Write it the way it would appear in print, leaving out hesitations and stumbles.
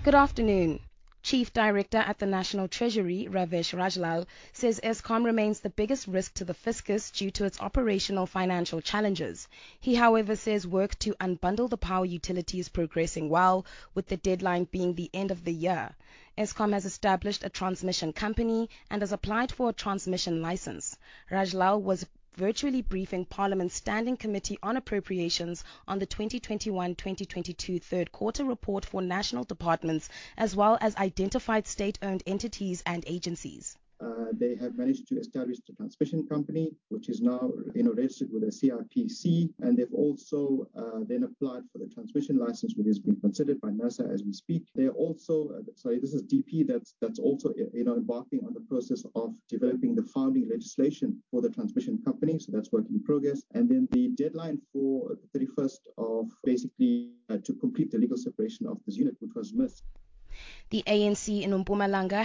Good afternoon. Chief Director at the National Treasury, Ravesh Rajlal, says Eskom remains the biggest risk to the fiscus due to its operational financial challenges. He, however, says work to unbundle the power utility is progressing well, with the deadline being the end of the year. Eskom has established a transmission company and has applied for a transmission license. Rajlal was virtually briefing Parliament's Standing Committee on Appropriations on the 2021-2022 third quarter report for national departments, as well as identified state-owned entities and agencies. They have managed to establish the transmission company, which is now registered with the CIPC, and they've also then applied for the transmission license, which is being considered by NERSA as we speak. They're also, this is DP that's also embarking on the process of developing the founding legislation for the transmission company, so that's work in progress. And then the deadline for the 31st of basically to complete the legal separation of this unit, which was missed. The ANC in Mpumalanga